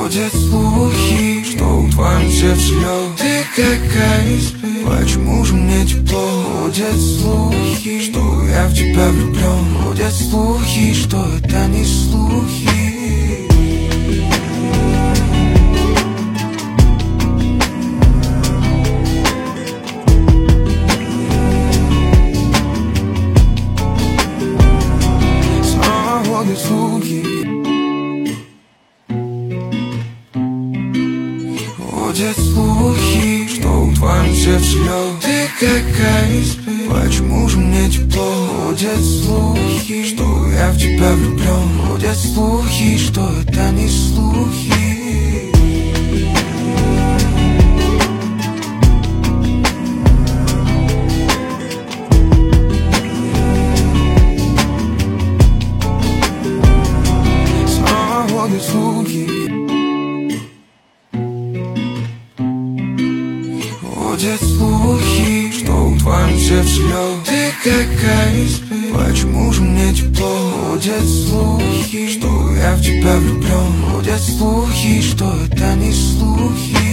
Ходят слухи, что в твоем сердце лед. Ты какая из пей, почему же мне тепло? Ходят слухи, что я в тебя влюблен. Ходят слухи, что это не слухи. Ходят слухи, ходят слухи, что в твоем сердце лед. Ты какая из пей, почему же мне тепло? Ходят слухи, что я в тебя влюблен. Ходят слухи, что это не слухи. Ходят слухи, ходят слухи, что в твоем сердце лед. Ты какая из пей, почему же мне тепло? Ходят слухи, что я в тебя влюблен. Ходят слухи, что это не слухи.